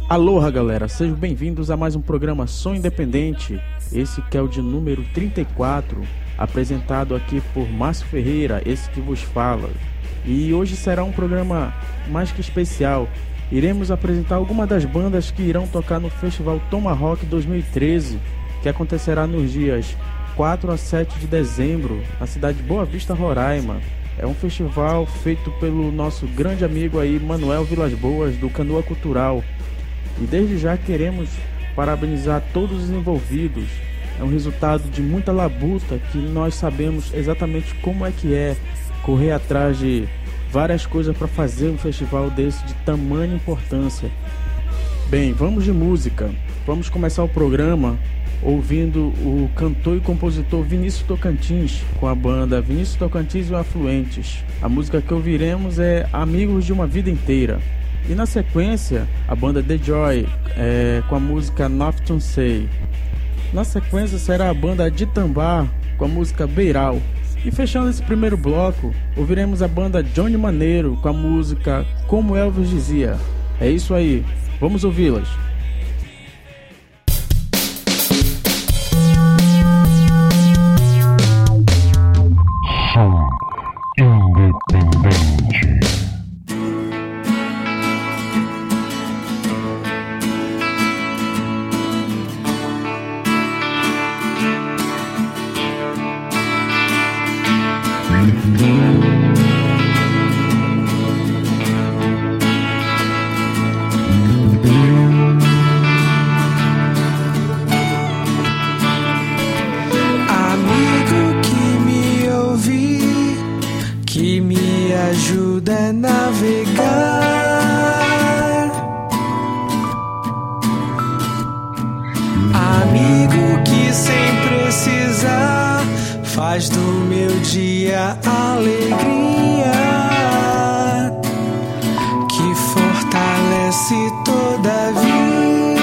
Aloha, galera, sejam bem-vindos a mais um programa Som Independente, esse que é o de número 34, apresentado aqui por Márcio Ferreira, esse que vos fala. E hoje será um programa mais que especial. Iremos apresentar algumas das bandas que irão tocar no Festival Tomahawk 2013, que acontecerá nos dias 4 a 7 de dezembro, na cidade de Boa Vista, Roraima. É um festival feito pelo nosso grande amigo aí, Manuel Vilas Boas, do Canoa Cultural. E desde já queremos parabenizar todos os envolvidos. É um resultado de muita labuta que nós sabemos exatamente como é correr atrás de várias coisas para fazer um festival desse de tamanha importância. Bem, vamos de música. Vamos começar o programa ouvindo o cantor e compositor Vinícius Tocantins, com a banda Vinícius Tocantins e o Afluentes. A música que ouviremos é Amigos de uma Vida Inteira. E na sequência, a banda The Joy, com a música Nothing to Say. Na sequência será a banda Ditambá, com a música Beiral. E fechando esse primeiro bloco, ouviremos a banda Johnny Maneiro, com a música Como Elvis Dizia. É isso aí, vamos ouvi-las. Independente. Amigo que me ouve, que me ajuda a navegar. Amigo que sem precisar faz do meu dia alegria, que fortalece toda a vida,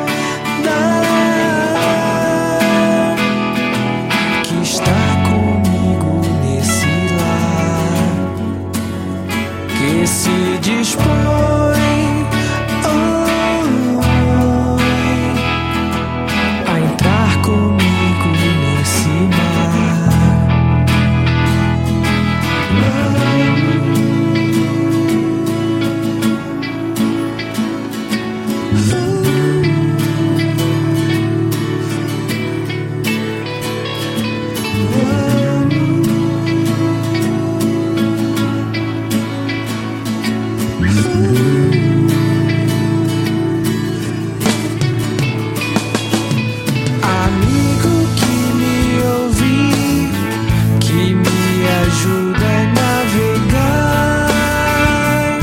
que está comigo nesse lar, que se dispõe a entrar comigo nesse mar. Amigo que me ouve, que me ajuda a navegar.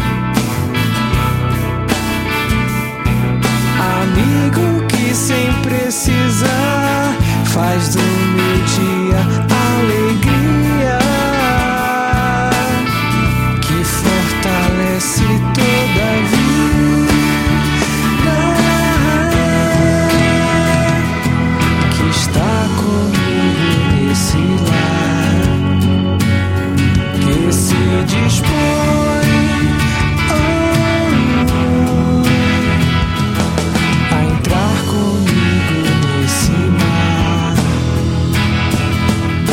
Amigo que sem precisar faz do meu dia alegria, que fortalece toda a vida, que está comigo nesse lar, que se dispõe a entrar comigo nesse mar.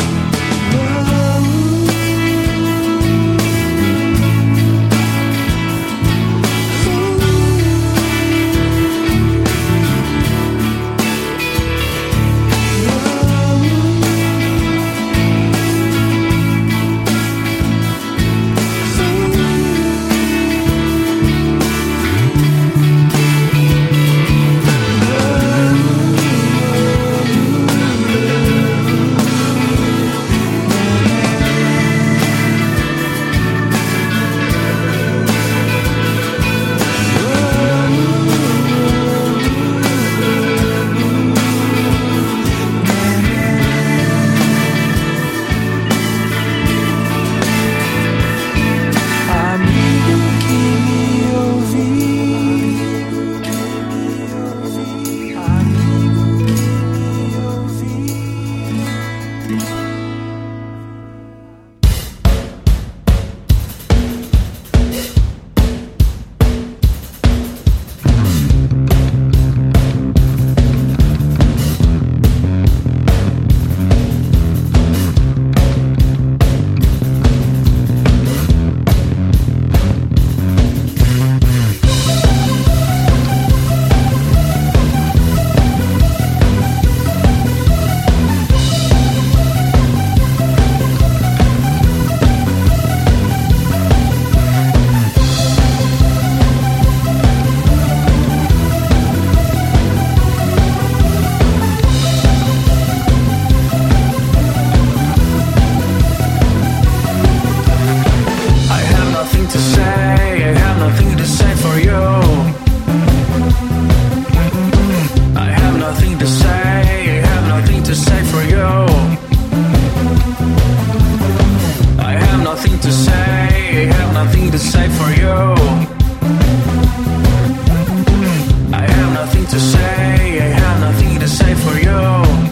to say, I have nothing to say for you.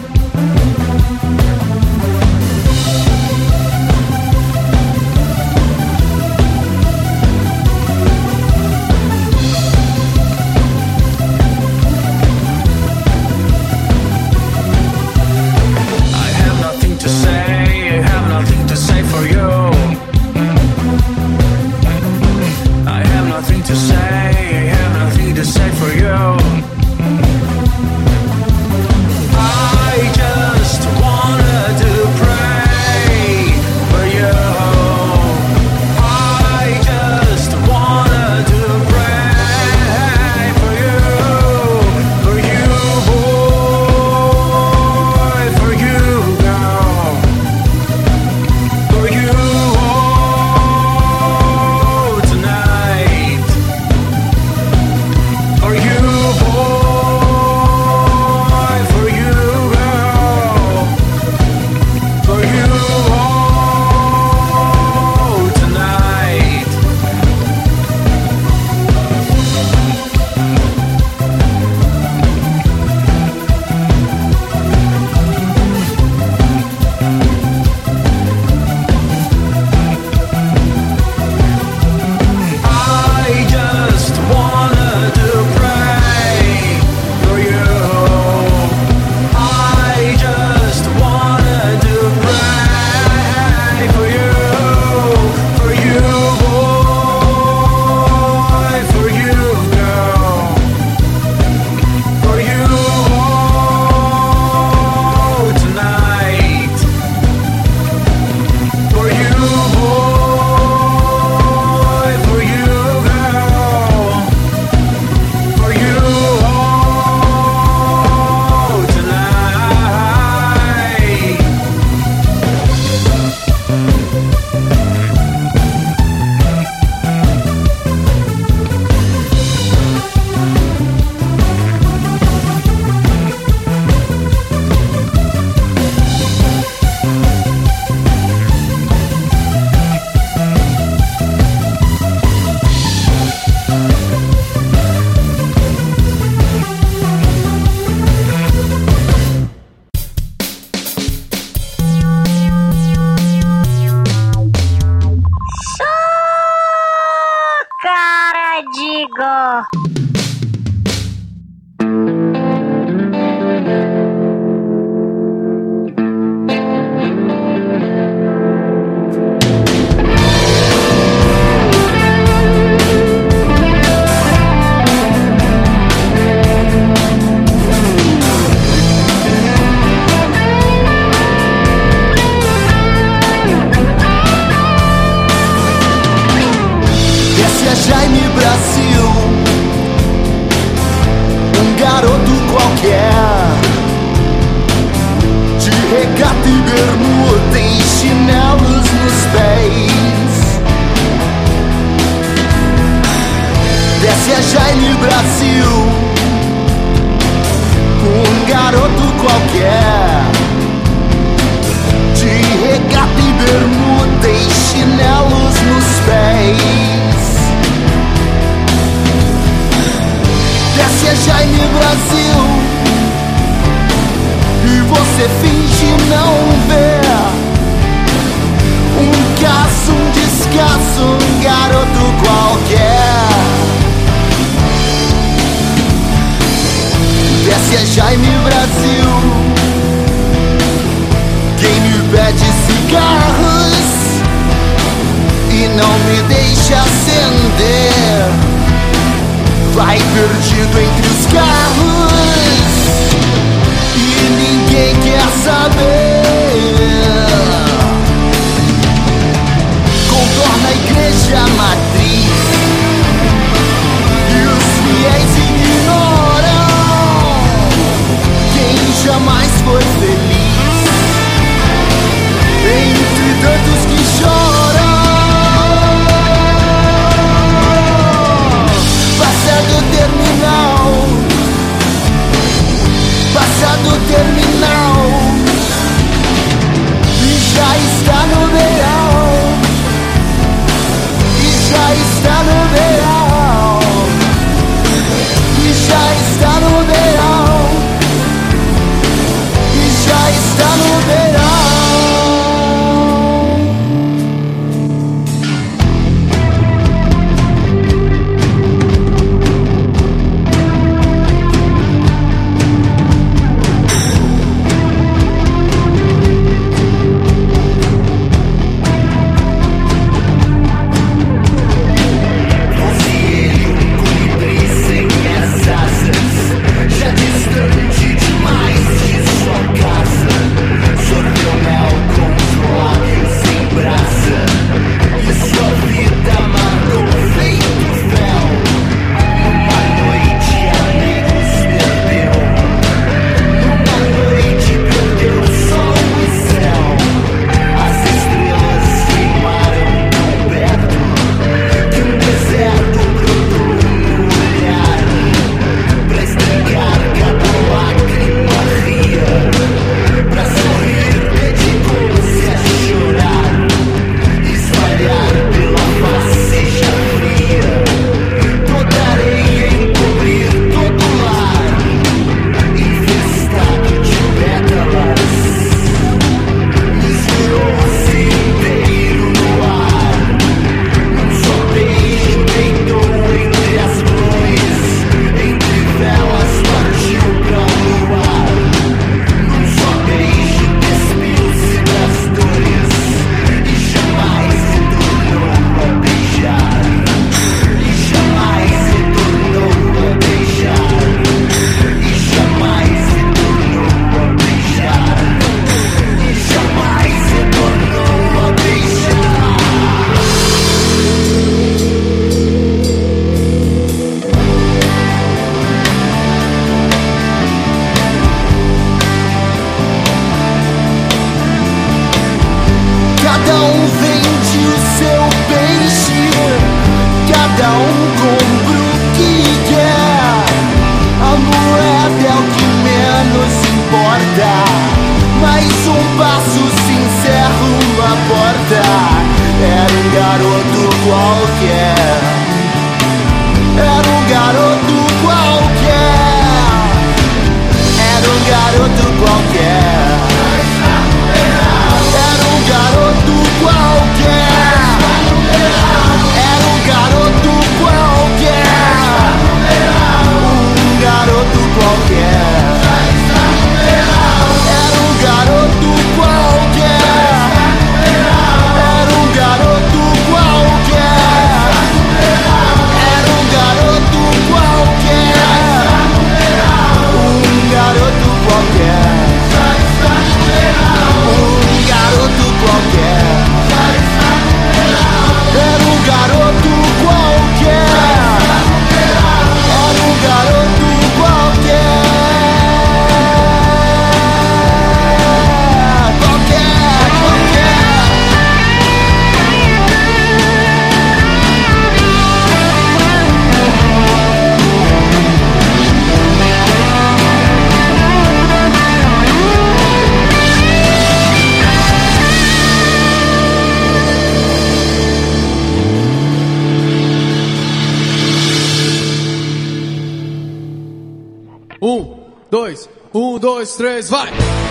1, 2, 3, vai!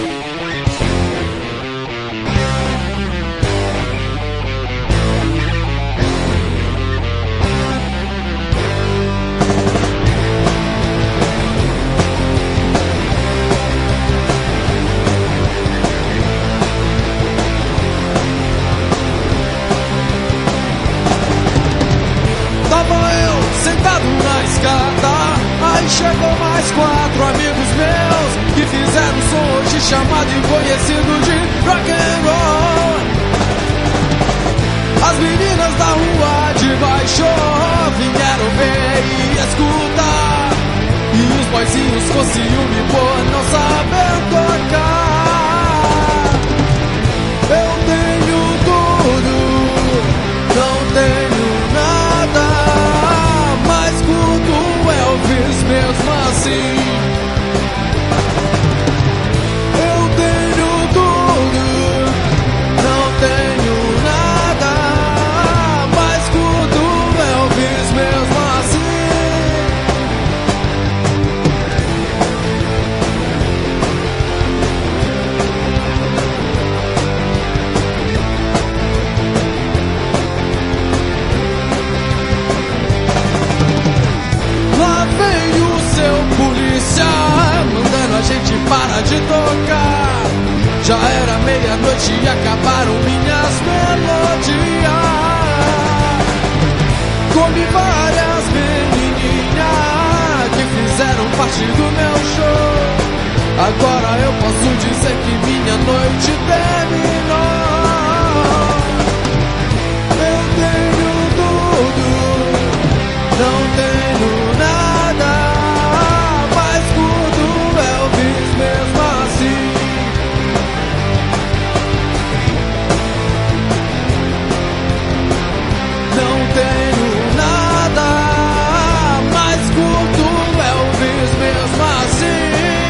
Aí chegou mais 4 amigos meus que fizeram som hoje chamado e conhecido de rock and roll. As meninas da rua de baixo vieram ver e escutar, e os boizinhos com ciúme por não saber tocar. Eu tenho tudo, não tenho nada, mas curto Elvis mesmo assim. Eu tenho tudo, não tenho nada, mas curto Elvis mesmo assim. Lá vem o seu polícia mandando a gente parar de tocar. Já era meia-noite e acabaram minhas melodias. Comi várias menininhas que fizeram parte do meu show. Agora eu posso dizer que minha noite terminou. Eu tenho tudo, não tenho nada, mas curto Elvis mesmo assim. Não tenho nada, mas curto Elvis mesmo assim.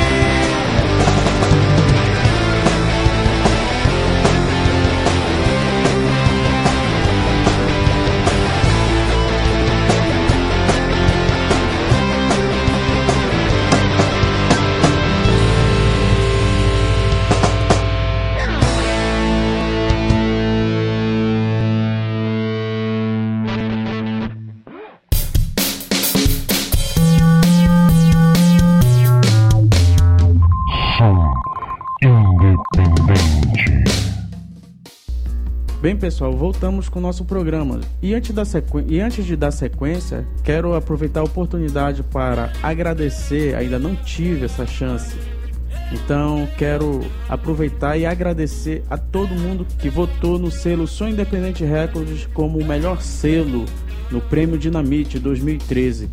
Bem, pessoal, voltamos com o nosso programa. E antes de dar sequência, quero aproveitar a oportunidade para agradecer, ainda não tive essa chance. Então, quero aproveitar e agradecer a todo mundo que votou no selo Som Independente Records como o melhor selo no Prêmio Dinamite 2013.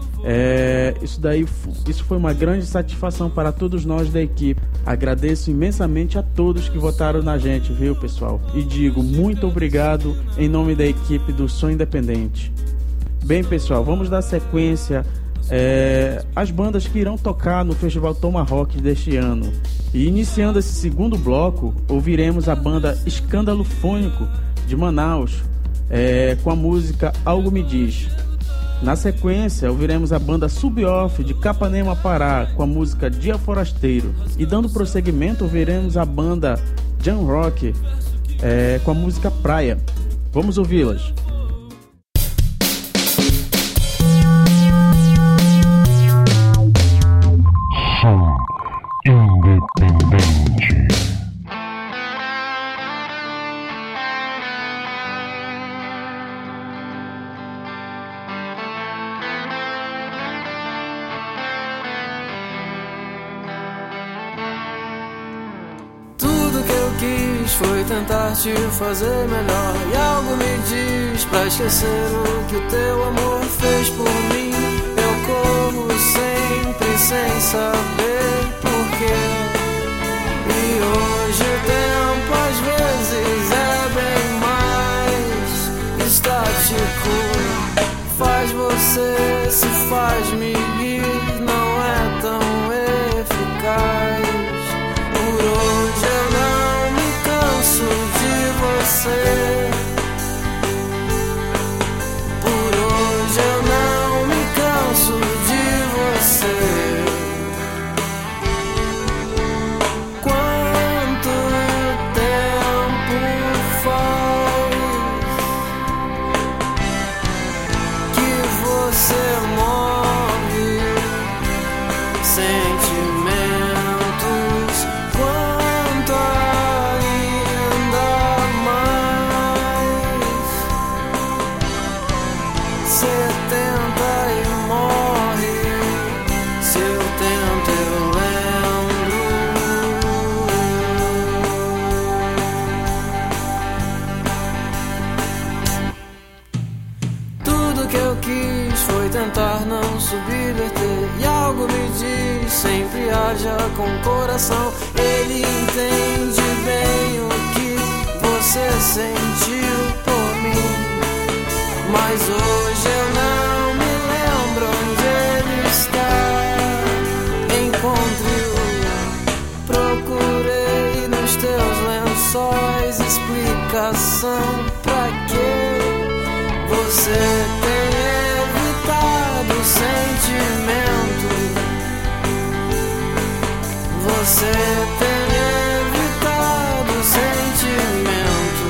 Isso foi uma grande satisfação para todos nós da equipe. Agradeço imensamente a todos que votaram na gente, viu, pessoal? E digo muito obrigado em nome da equipe do Som Independente. Bem, pessoal, vamos dar sequência às bandas que irão tocar no Festival Tomahawk deste ano. E iniciando esse segundo bloco, ouviremos a banda Escândalo Fônico de Manaus com a música Algo Me Diz. Na sequência, ouviremos a banda Sub-Off de Capanema, Pará, com a música Dia Forasteiro. E dando prosseguimento, ouviremos a banda Jam Rock com a música Praia. Vamos ouvi-las. Som Independente. Foi tentar te fazer melhor, e algo me diz pra esquecer o que o teu amor fez por mim. Eu corro sempre sem saber porquê, e hoje o tempo às vezes é bem mais estático. Faz você, se faz-me ir, não é tão eficaz. Por hoje eu não me canso de você. Por hoje eu não me canso de você. sentimentos, quanto ainda mais. Cê tenta e morre, se eu tento eu lembro. Tudo que eu quis foi tentar não subverter, e algo me diz, sempre haja com o coração. Ele entende bem o que você sentiu por mim, mas hoje eu não me lembro onde ele está. Encontre-o, procurei nos teus lençóis explicação pra que você tem evitado o sentimento. Você tem evitado o sentimento.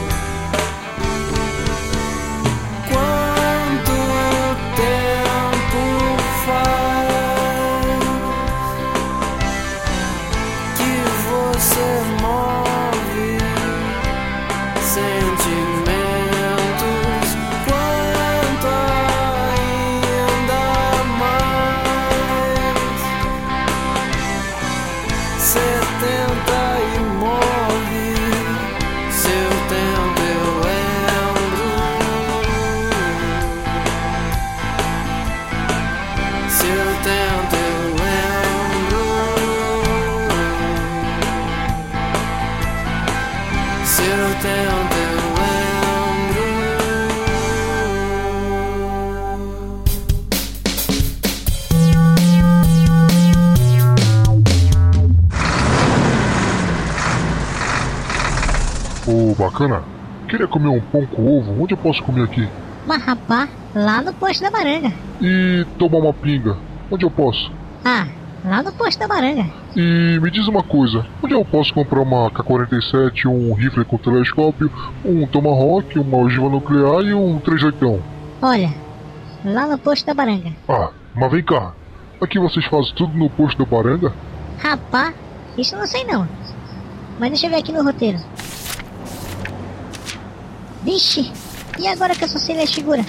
Quanto tempo faz que você move sentimentos? Quanto ainda mais? Cê tenta e morre, se eu tento eu lembro. Se eu tento eu lembro. Se eu tento eu lembro. Ô, bacana. Queria comer um pão com ovo. Onde eu posso comer aqui? Mas rapá, lá no posto da Baranga. E tomar uma pinga. Onde eu posso? Ah, lá no posto da Baranga. E me diz uma coisa. Onde eu posso comprar uma K-47, um rifle com telescópio, um Tomahawk, uma ogiva nuclear e um 38? Olha, lá no posto da Baranga. Ah, mas vem cá. Aqui vocês fazem tudo no posto da Baranga? Rapá, isso eu não sei não. Mas deixa eu ver aqui no roteiro. Vixe, e agora que eu só sei ler as figuras?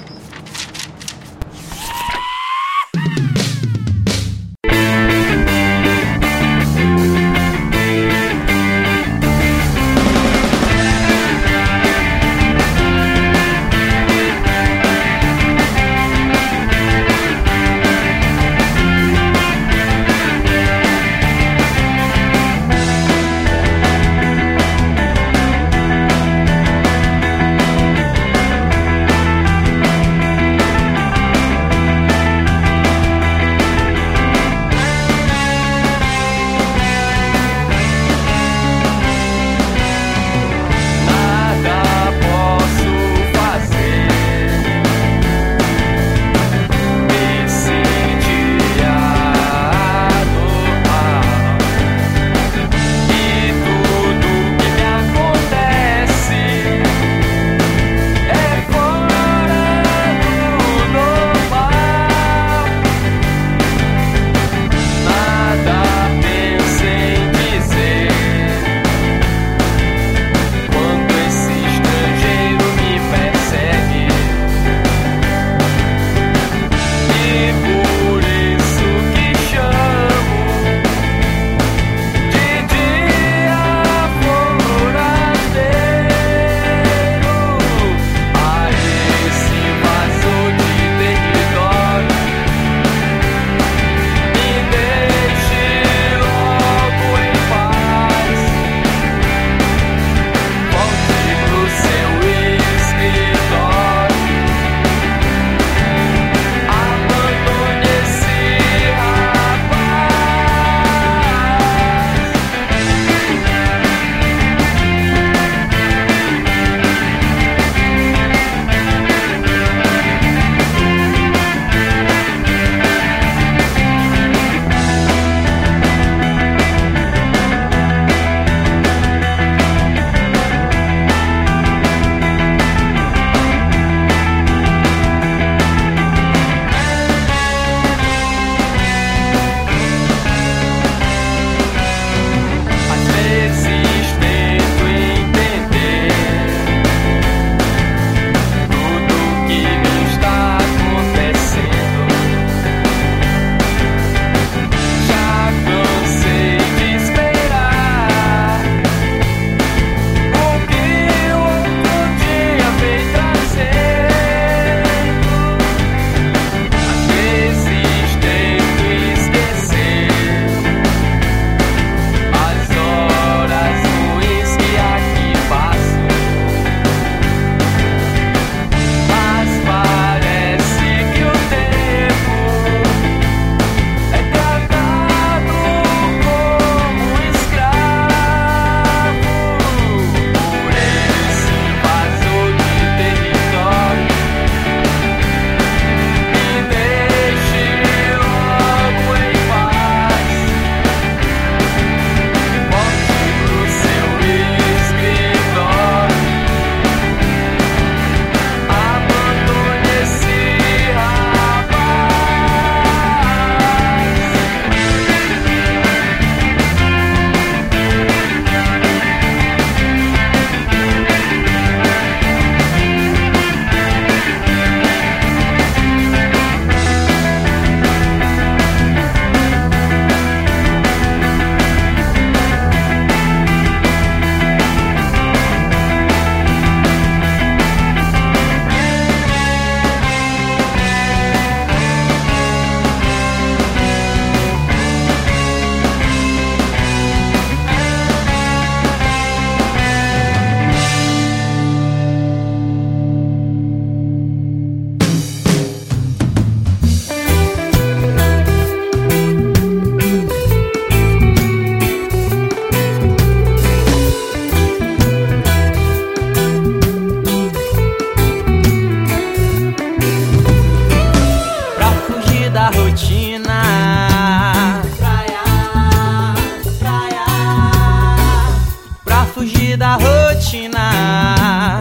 fugir da rotina.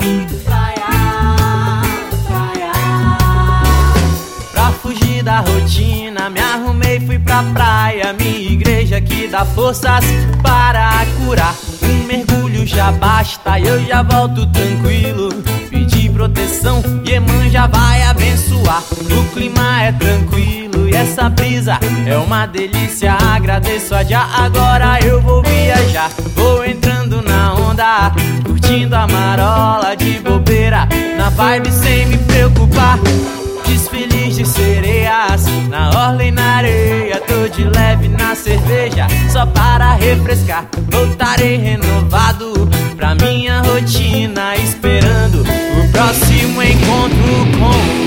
Pra fugir da rotina, me arrumei, fui pra praia. Minha igreja que dá forças para curar. Um mergulho já basta e eu já volto tranquilo. Pedir proteção e Eman já vai abençoar. O clima é tranquilo e essa brisa é uma delícia. Agradeço a já, agora eu vou viajar. Vou entrando na onda, curtindo a marola de bobeira, na vibe sem me preocupar. Desfiles de sereias, na orla e na areia. Tô de leve na cerveja, só para refrescar. Voltarei renovado pra minha rotina, esperando o próximo encontro com o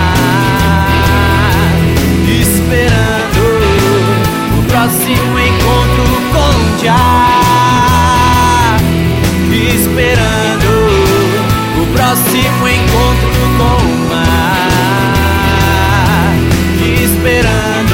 mar. Esperando o próximo encontro com o dia. Esperando o próximo encontro com o mar. Esperando.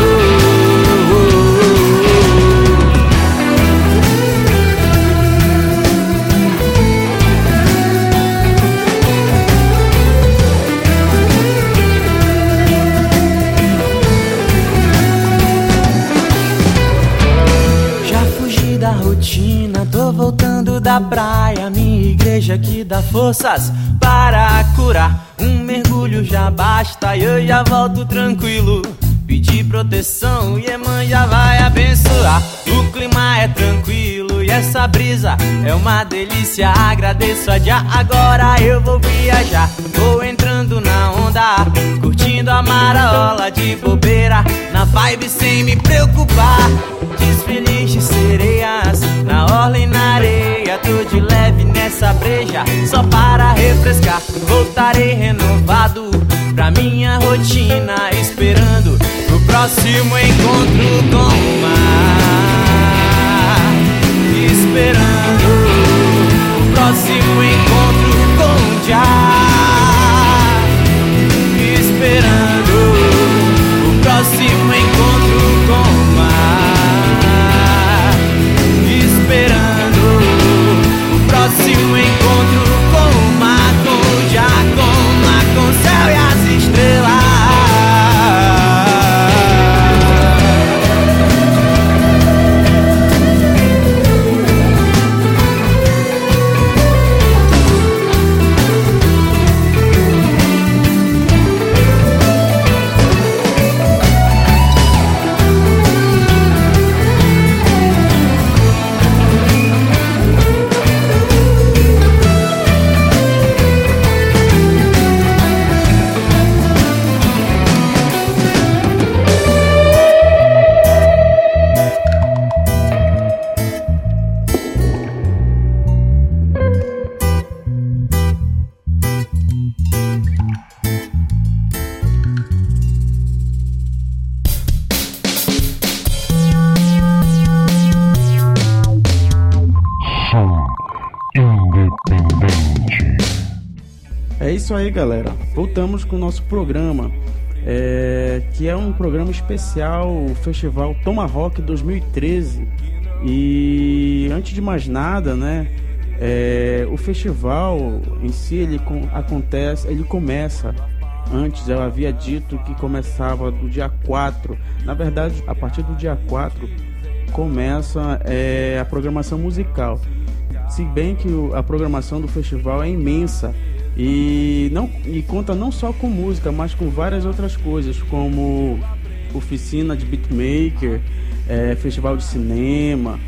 Já fugi da rotina, tô voltando da praia. Minha igreja que dá forças para curar. Um mergulho já basta e eu já volto tranquilo. Pedir proteção e Eman já vai abençoar. O clima é tranquilo e essa brisa é uma delícia. Agradeço a já, agora eu vou viajar. Vou entrando na onda, curtindo a marola de bobeira, na vibe sem me preocupar. Desfiles de sereias, na orla e na areia. Tô de leve nessa breja, só para refrescar. Voltarei renovado pra minha rotina, esperando o próximo encontro com o mar. Esperando o próximo encontro com o dia. Esperando o próximo encontro com o mar. Esperando o próximo encontro com o mar, com o dia, com o mar, com o céu e as estrelas. É isso aí, galera. Voltamos com o nosso programa, que é um programa especial, o Festival Tomahawk 2013. E antes de mais nada, né, o festival em si, ele começa. Antes eu havia dito que começava do dia 4. Na verdade, a partir do dia 4 começa a programação musical. Se bem que a programação do festival é imensa e conta não só com música, mas com várias outras coisas, como oficina de beatmaker, festival de cinema,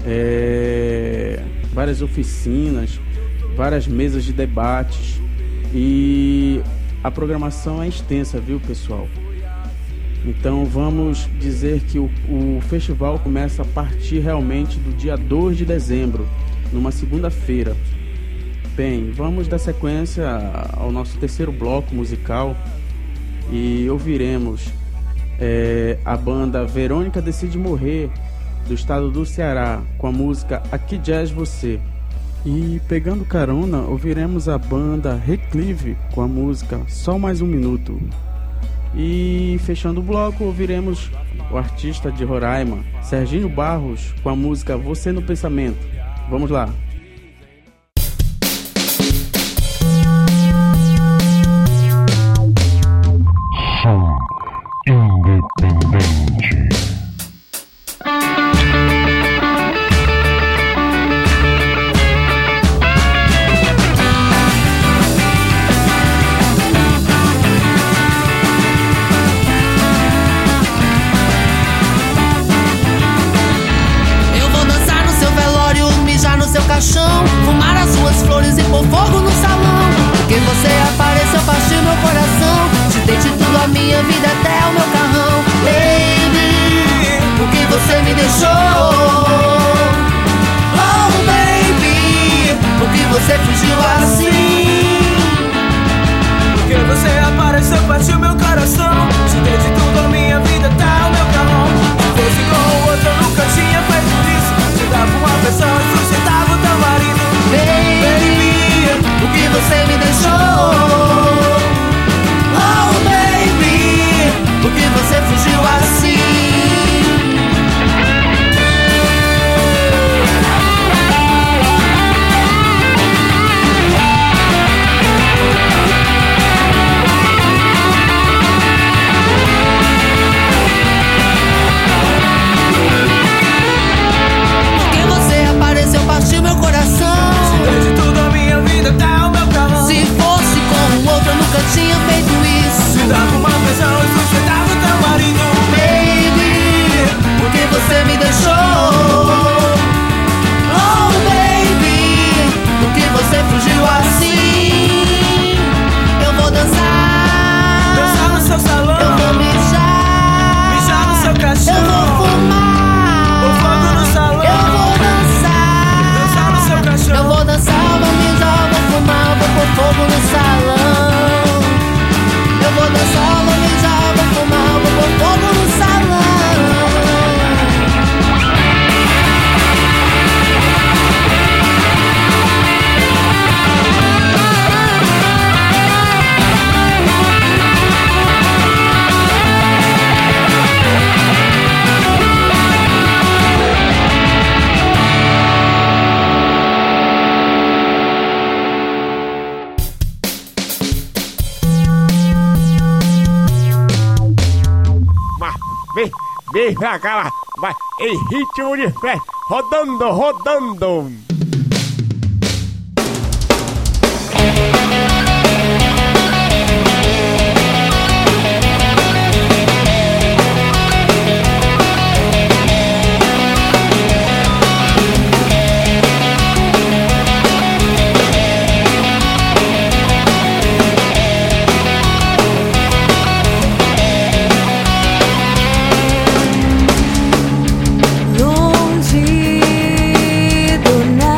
várias oficinas, várias mesas de debates. E a programação é extensa, viu, pessoal? Então vamos dizer que o festival começa a partir realmente do dia 2 de dezembro, numa segunda-feira. Bem, vamos dar sequência ao nosso terceiro bloco musical e ouviremos a banda Verônica Decide Morrer, do estado do Ceará, com a música Aqui Jazz Você. E pegando carona, ouviremos a banda Reclive com a música Só Mais Um Minuto. E fechando o bloco, ouviremos o artista de Roraima, Serginho Barros, com a música Você no Pensamento. Vamos lá. Oh baby, por que você fugiu assim? Porque você apareceu, partiu meu coração. Te dei de tudo, a minha vida tá o meu carrão. Se fosse com o outro eu nunca tinha feito isso. Te dava uma pressão e sustentava o teu marido. Baby, por que você me deixou? Oh baby, por que você fugiu assim? Porque você apareceu, partiu meu coração. Se desde tudo a minha vida tá o meu carrão. Se fosse com o outro eu nunca tinha feito isso. Se dava uma pressão e sustentava o teu marido. Baby, por que você me deixou? Oh baby, por que você fugiu assim? Eu vou dançar, dançar no seu salão. Eu vou mijar, mijar no seu caixão. Eu vou fumar, o fogo no salão. Eu vou dançar, dançar no seu caixão. Eu vou dançar, vou mijar, vou fumar, vou pôr fogo no salão. Eu vou dançar, vou mijar, vou fumar, vou pôr fogo no salão. Vem pra cá, vai em ritmo de fé, rodando, rodando. Longe do nada.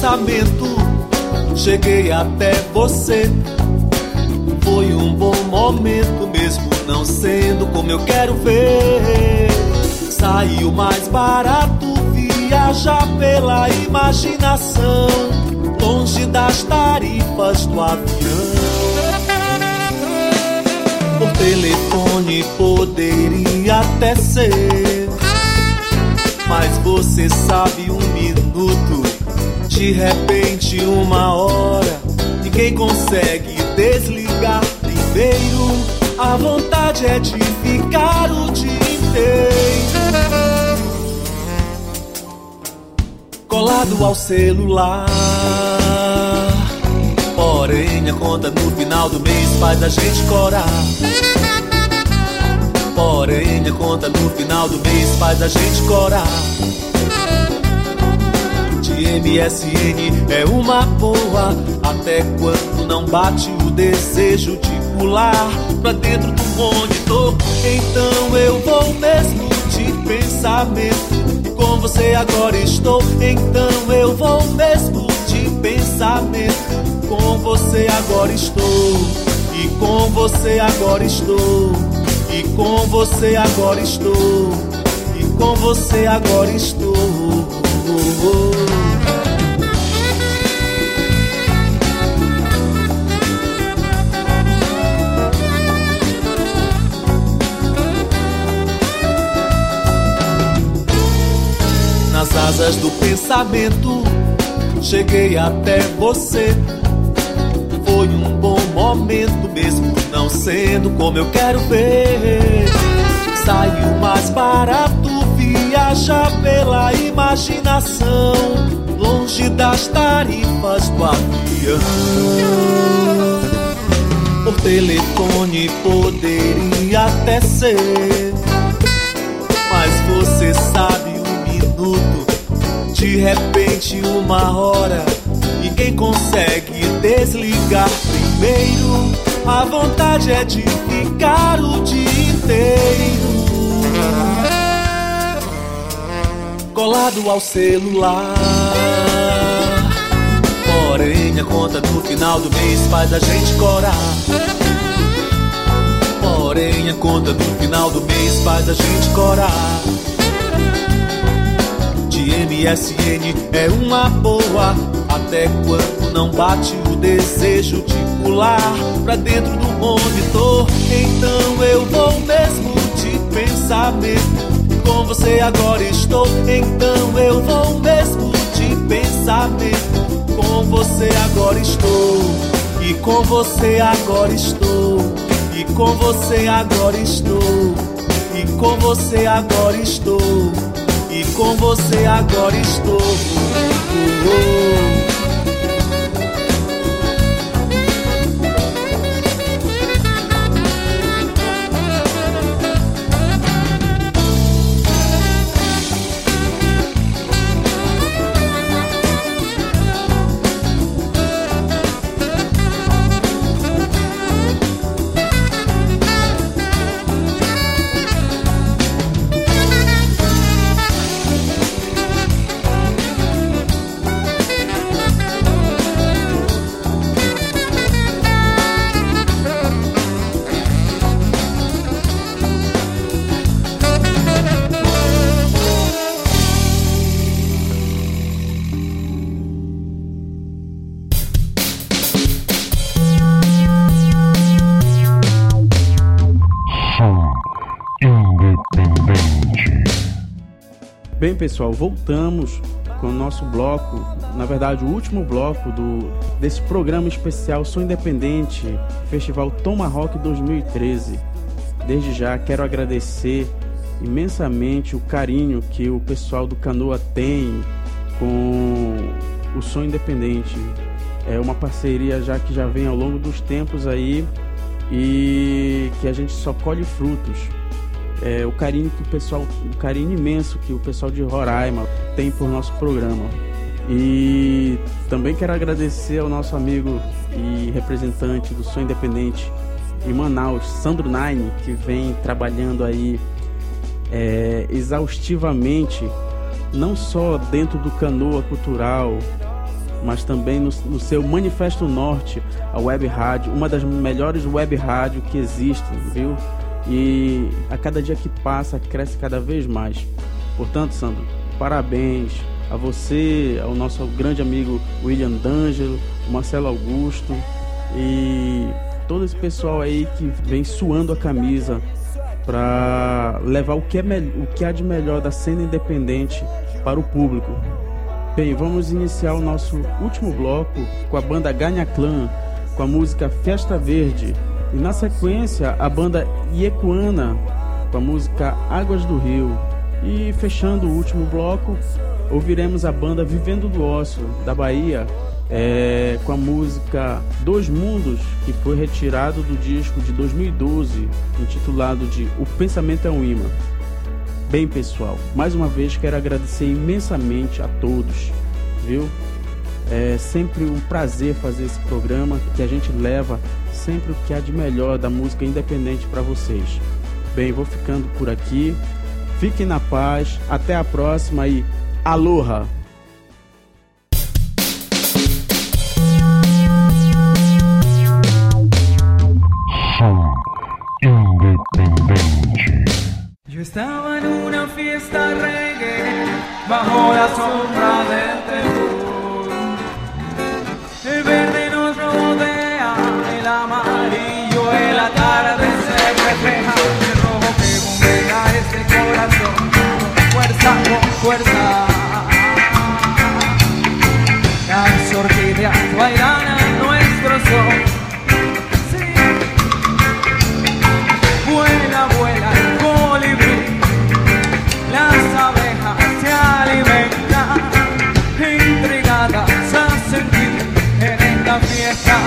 pensamento, cheguei até você. Foi um bom momento, mesmo não sendo como eu quero ver. Saiu mais barato viajar pela imaginação, longe das tarifas do avião. Por telefone poderia até ser, mas você sabe, 1 minuto, de repente 1 hora, ninguém consegue desligar. Primeiro, a vontade é de ficar o dia inteiro colado ao celular. Porém, a conta no final do mês faz a gente corar. Porém, a conta no final do mês faz a gente corar. De MSN é uma boa, até quando não bate o desejo de pular pra dentro do monitor. Então eu vou mesmo de pensamento, e com você agora estou. Então eu vou mesmo de pensamento, com você agora estou. E com você agora estou. E com você agora estou. E com você agora estou. Nas asas do pensamento, cheguei até você. Foi um bom momento, mesmo não sendo como eu quero ver. Saiu mais barato viajar pela imaginação, longe das tarifas do avião. Por telefone poderia até ser, mas você sabe, 1 minuto, de repente 1 hora, ninguém consegue desligar. Primeiro, a vontade é de ficar o dia inteiro colado ao celular. Porém, a conta no final do mês faz a gente corar. Porém, a conta no final do mês faz a gente corar. De MSN é uma boa, até quando não bate o desejo de pular pra dentro do monitor. Então eu vou mesmo de pensamento, com você agora estou. Então eu vou mesmo de pensamento, com você agora estou. E com você agora estou. E com você agora estou. E com você agora estou. E com você agora estou. Bem, pessoal, voltamos com o nosso bloco, na verdade o último bloco desse programa especial Som Independente, Festival Tomahawk 2013. Desde já quero agradecer imensamente o carinho que o pessoal do Canoa tem com o Som Independente. É uma parceria que já vem ao longo dos tempos aí e que a gente só colhe frutos. O carinho imenso que o pessoal de Roraima tem por nosso programa. E também quero agradecer ao nosso amigo e representante do Som Independente em Manaus, Sandro Nine, que vem trabalhando aí exaustivamente, não só dentro do Canoa Cultural, mas também no seu Manifesto Norte, a web rádio, uma das melhores web rádio que existem, viu? E a cada dia que passa, cresce cada vez mais. Portanto, Sandro, parabéns a você, ao nosso grande amigo William D'Angelo, Marcelo Augusto e todo esse pessoal aí que vem suando a camisa para levar o que há de melhor da cena independente para o público. Bem, vamos iniciar o nosso último bloco com a banda Ganha Clan, com a música Festa Verde, e na sequência a banda Iecuana com a música Águas do Rio. E fechando o último bloco, ouviremos a banda Vivendo do Ócio, da Bahia, com a música Dois Mundos, que foi retirado do disco de 2012, intitulado de O Pensamento é um Imã. Bem, pessoal, mais uma vez quero agradecer imensamente a todos, viu? É sempre um prazer fazer esse programa, que a gente leva sempre o que há de melhor da música independente para vocês. Bem, vou ficando por aqui. Fiquem na paz, até a próxima e aloha! Som independente. Yo estaba en una fiesta reggae bajo la sombra del telón. El verde nos rodea, el amarillo, el atardecer refleja el rojo que bombea este corazón. Con fuerza, las orquídeas bailan a nuestro son. Sí. Vuela el colibrí, las abejas se alimentan, intrigadas a sentir en esta fiesta.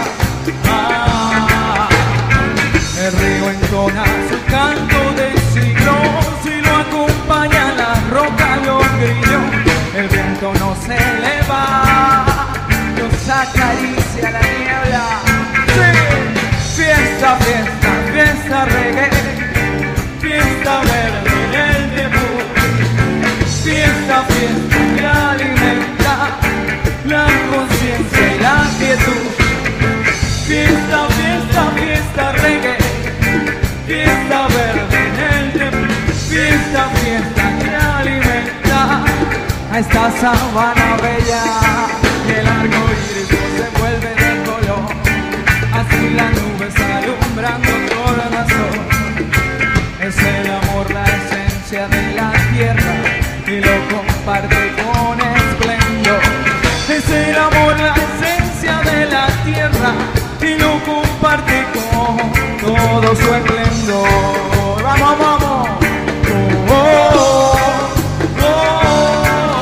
El río entona su canto de siglos y lo acompaña la roca, los grillos. El viento no se le va, nos acaricia la niebla. Sí. Fiesta, fiesta, fiesta reggae, fiesta verde en el debut. Fiesta, fiesta que alimenta la conciencia y la quietud. Fiesta, fiesta, fiesta reggae, fiesta verde en el debut. Fiesta, fiesta que alimenta a esta sabana bella. Y el arco iris no se vuelve de color, así las nubes alumbrando tornasol. Es el amor la esencia de la tierra y lo comparte con esplendor. Es el amor la esencia de la tierra y lo comparte con todo su esplendor. Vamos, vamos. Oh, oh, oh, oh.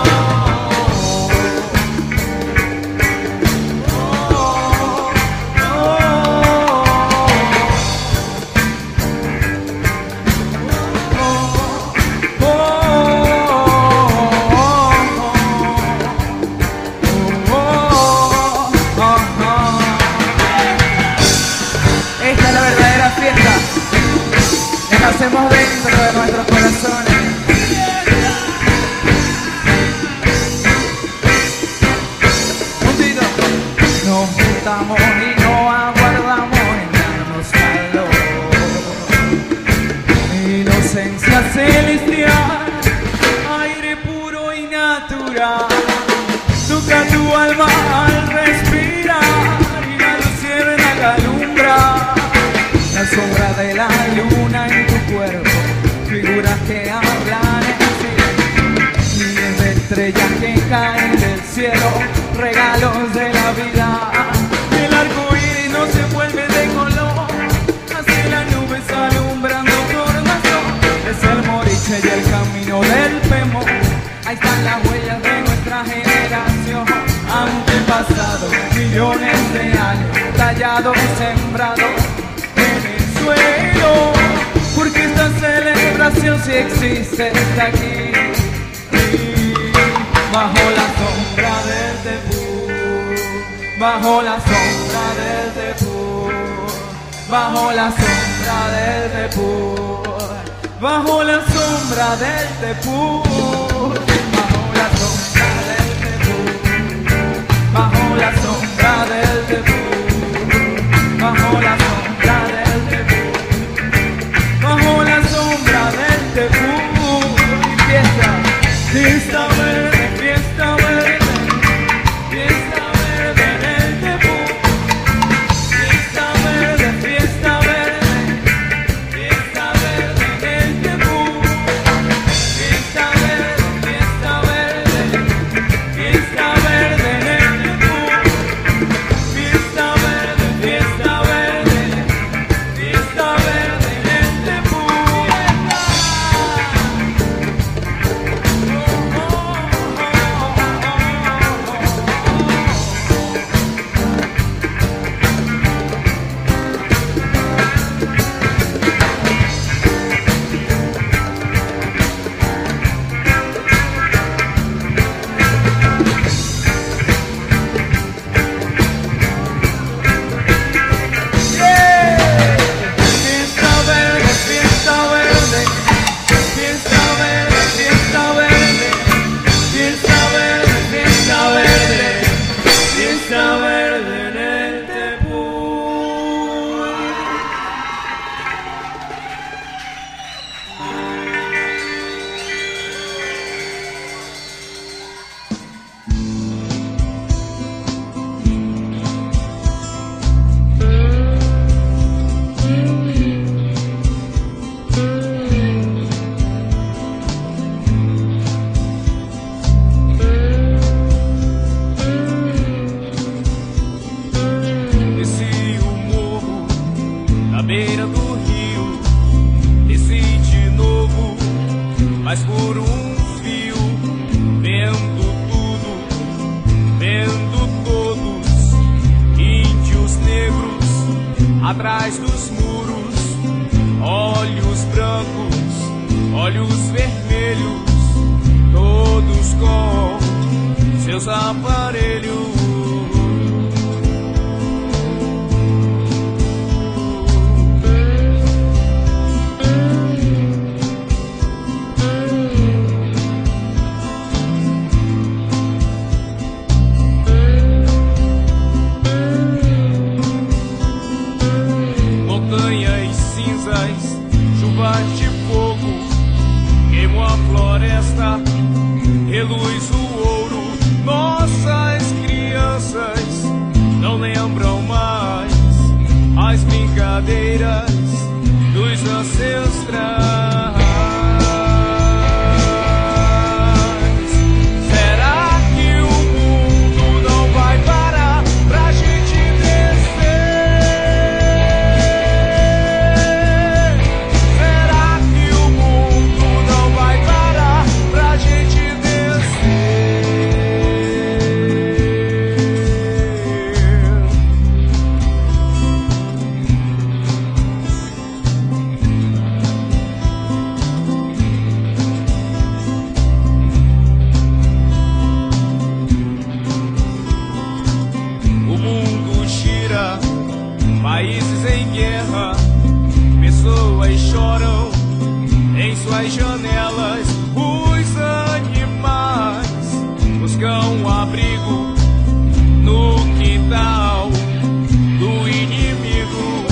Hacemos dentro de nuestros corazones. Juntito. Nos juntamos y no aguardamos en darnos calor. Inocencia celestial, aire puro y natural. Toca tu alma al respirar y la luciérnaga alumbra. La sombra de la luna en tu cuerpo, figuras que hablan en silencio, miles de estrellas que caen del cielo, regalos de la vida. El arco iris no se vuelve de color, así las nubes alumbrando tornasol. Es el moriche y el camino del pemo, ahí están las huellas de nuestra generación. Antepasados, millones de años, tallados, sembrados suelo, porque esta celebración si existe está aquí, bajo la sombra del Tepú, bajo la sombra del Tepú, bajo la sombra del Tepú, bajo la sombra del Tepú, bajo la sombra del Tepú, bajo mas por um fio, vendo tudo, vendo todos, índios negros atrás dos muros, olhos brancos, olhos vermelhos, todos com seus aparelhos. Montanhas cinzas, chuvas de fogo, queimou a floresta, reluz o ouro. Nossas crianças não lembram mais as brincadeiras dos ancestrais. Será que o mundo não vai parar pra gente descer? Será que o mundo não vai parar pra gente países em guerra, pessoas choram em suas janelas. Os animais buscam abrigo no quintal do inimigo.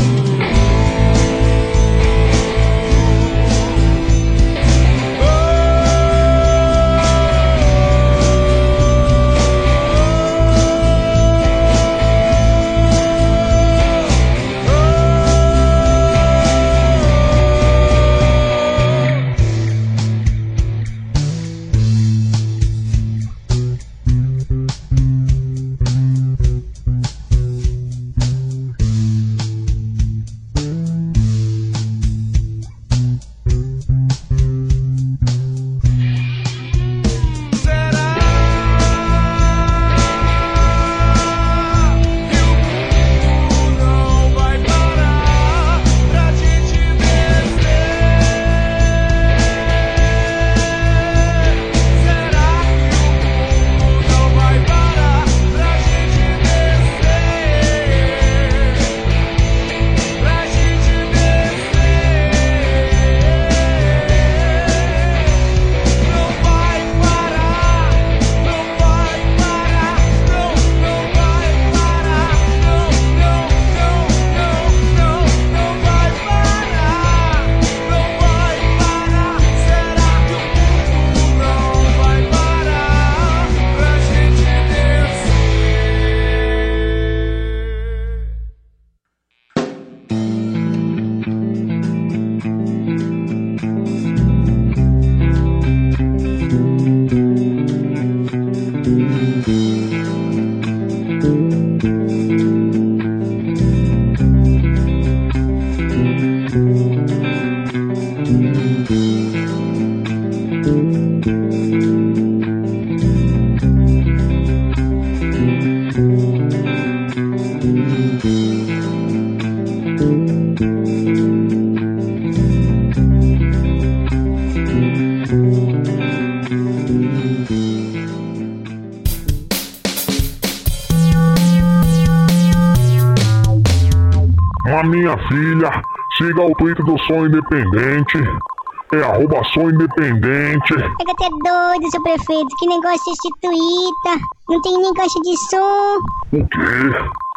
Minha filha, siga o Twitter do Som Independente. É @Som Independente. Pega até doido, seu prefeito. Que negócio é esse Twitter? Não tem nem caixa de som. O quê?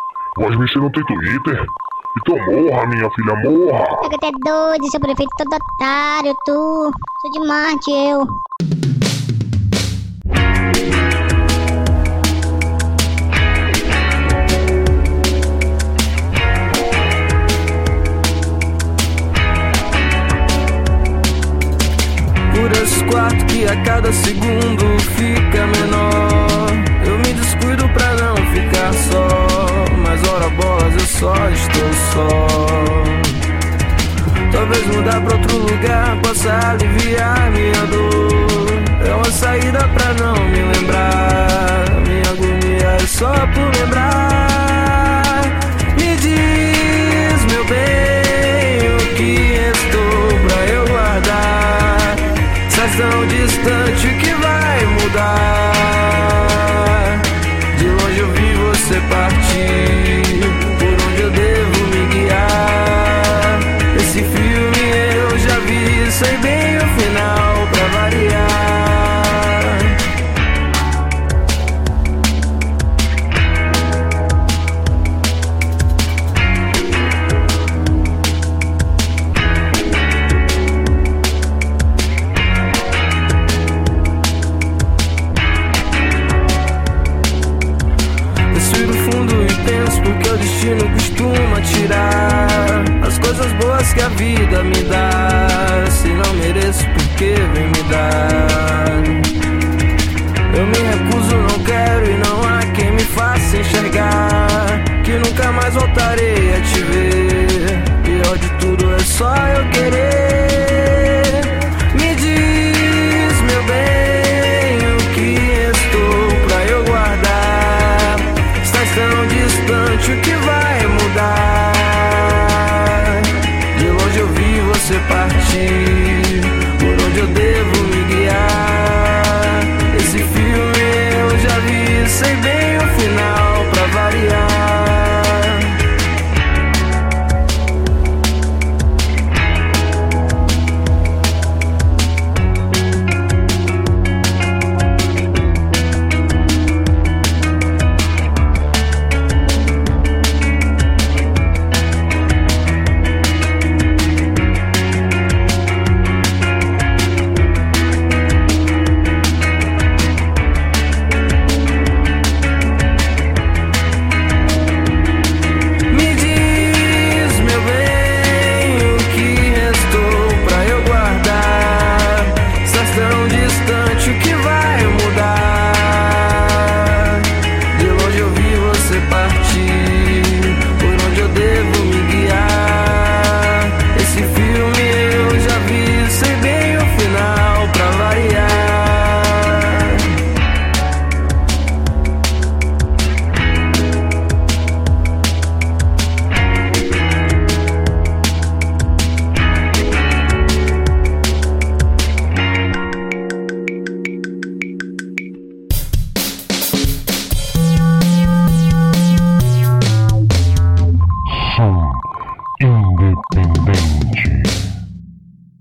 Mas você não tem Twitter? Então morra, minha filha, morra. Pega até doido, seu prefeito. Todo otário, tu. Sou de Marte, eu. Por esse quarto que a cada segundo fica menor, eu me descuido pra não ficar só, mas ora bolas eu só estou só. Talvez mudar pra outro lugar possa aliviar minha dor. É uma saída pra não me lembrar. Minha agonia é só por lembrar. Me diz, meu bem, o que restou pra eu guardar? Estás tão distante que vai mudar. De longe eu vi você partir, por onde eu devo me guiar. Esse filme eu já vi, sei bem o final.